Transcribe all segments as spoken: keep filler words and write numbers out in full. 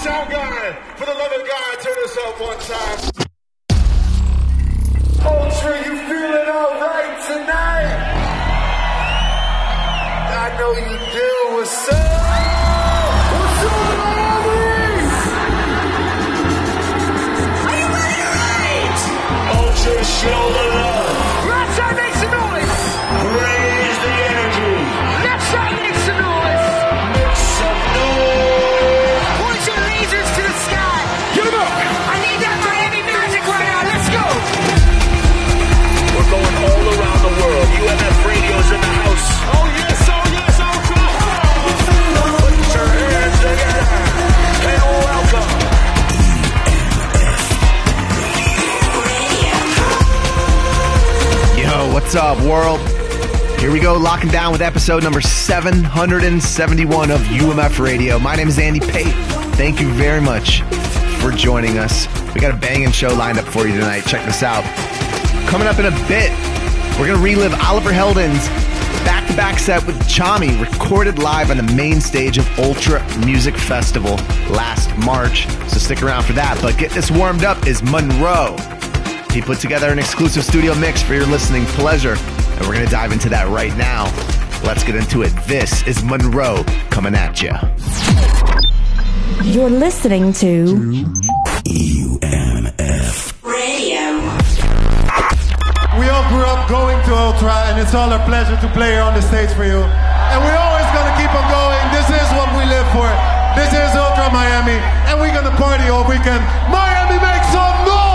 sound guy, for the love of God, turn us up one time. Ultra, you feeling alright tonight? I know you do. What's up? What's up, Miami? Are you ready to rage? Ultra, show the love. Right side makes some noise. Raise the energy. Left side makes some noise. Make some noise. Point your lasers to the sky. Get them up. I need that Miami magic right now. Let's go. We're going all around the world. U M F Radio's in the house. Oh yes, oh yes, Ultra. Put your hands together and welcome. Yo, what's up, world? Here we go, locking down with episode number seven hundred seventy-one of U M F Radio. My name is Andy Pate. Thank you very much for joining us. We got a banging show lined up for you tonight. Check this out. Coming up in a bit, we're going to relive Oliver Heldens' back-to-back set with Chami, recorded live on the main stage of Ultra Music Festival last March. So stick around for that. But getting us warmed up is Monroe. He put together an exclusive studio mix for your listening pleasure, and we're going to dive into that right now. Let's get into it. This is Monroe coming at you. You're listening to U M F Radio. We all grew up going to Ultra, and it's all a pleasure to play here on the stage for you. And we're always going to keep on going. This is what we live for. This is Ultra Miami, and we're going to party all weekend. Miami, make some noise!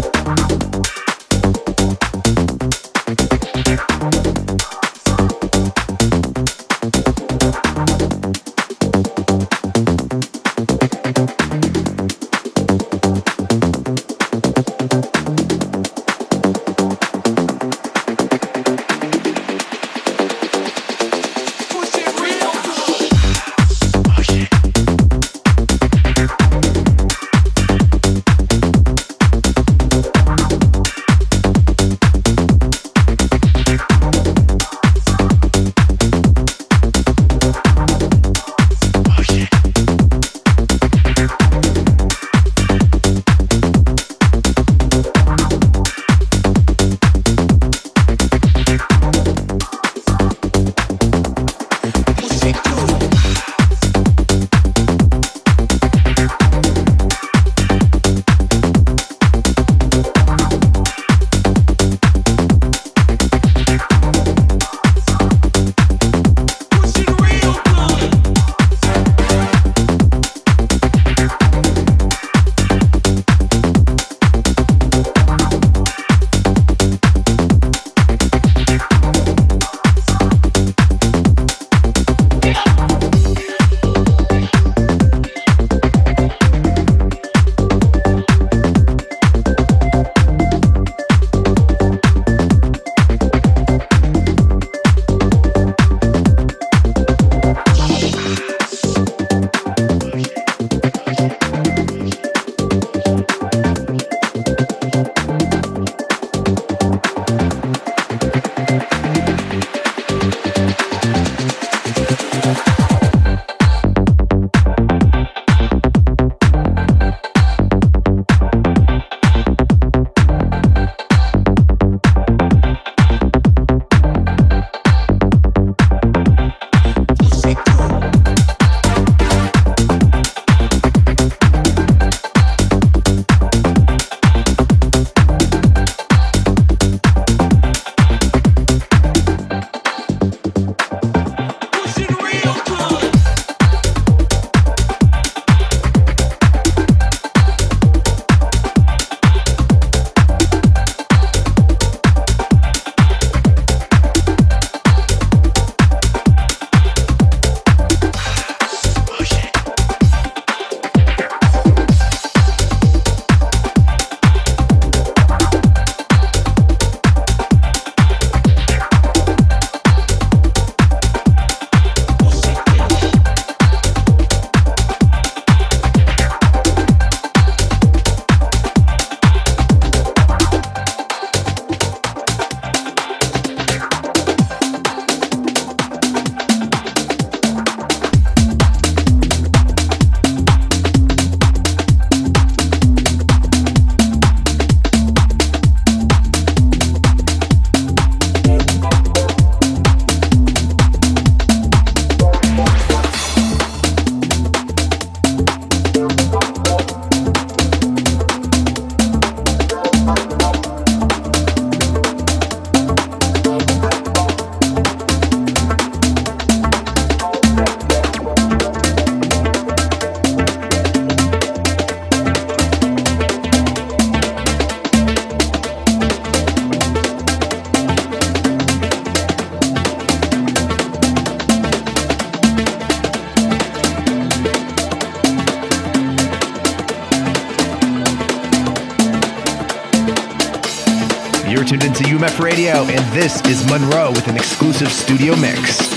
You're tuned into U M F Radio, and this is Monroe with an exclusive studio mix.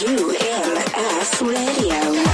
U M F Radio.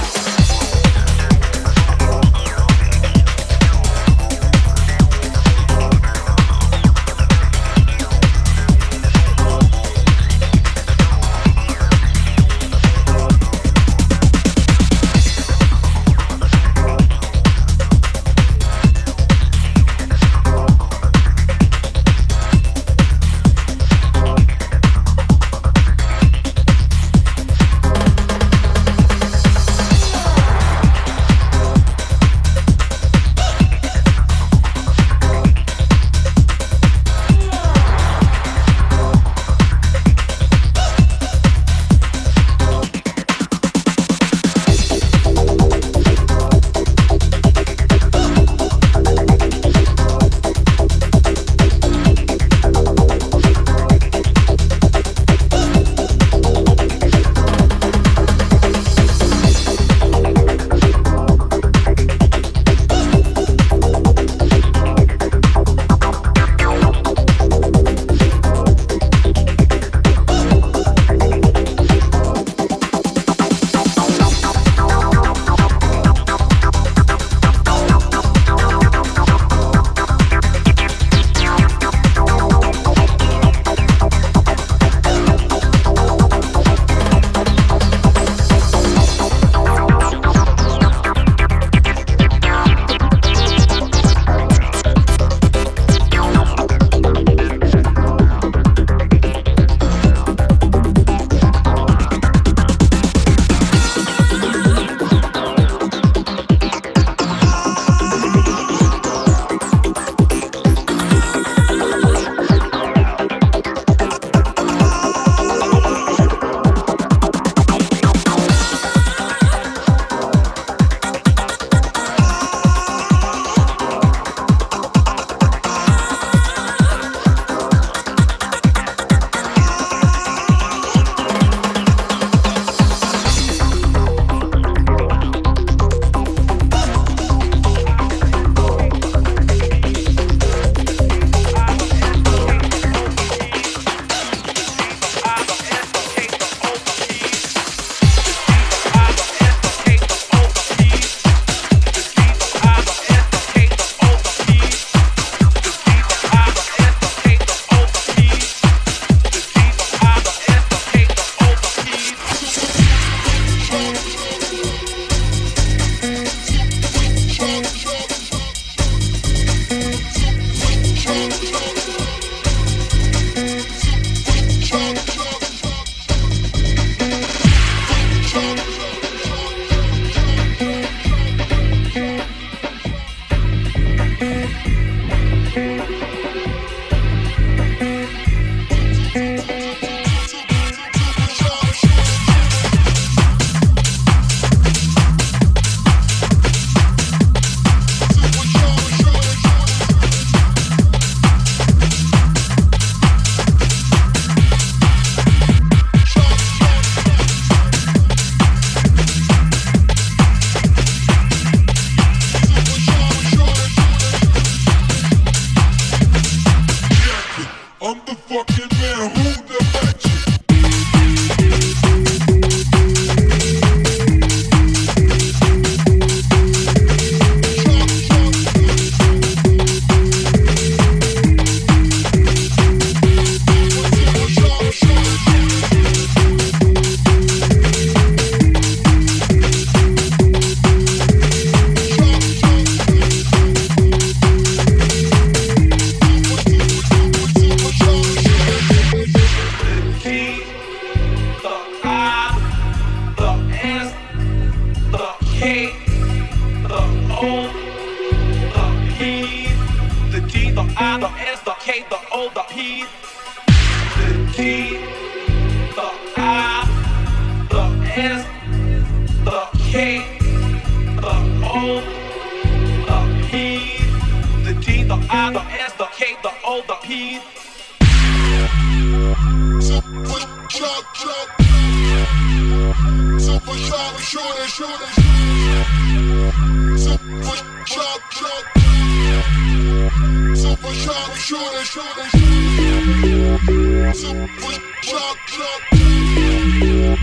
Super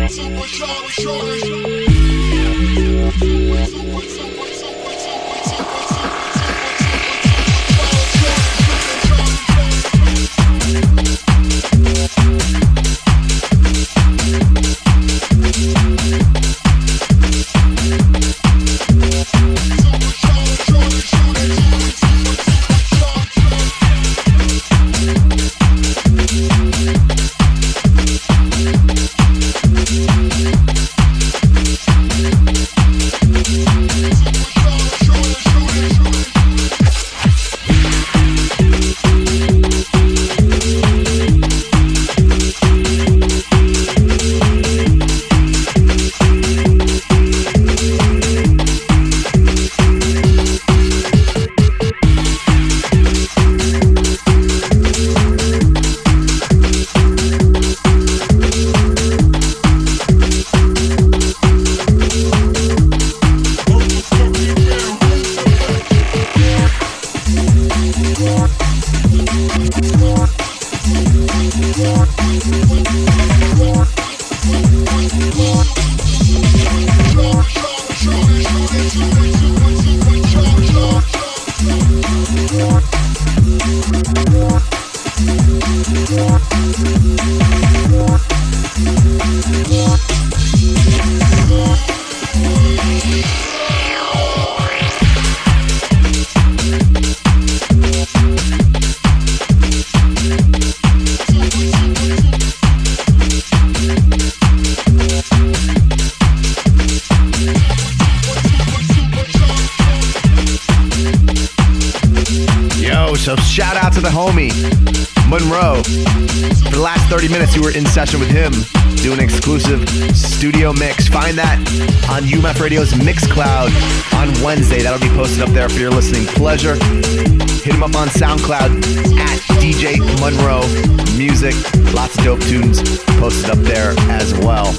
So shout out to the homie, Monroe. For the last thirty minutes, you were in session with him, doing an exclusive studio mix. Find that on U M F Radio's Mixcloud on Wednesday. That'll be posted up there for your listening pleasure. Hit him up on SoundCloud at D J Monroe Music. Lots of dope tunes posted up there as well.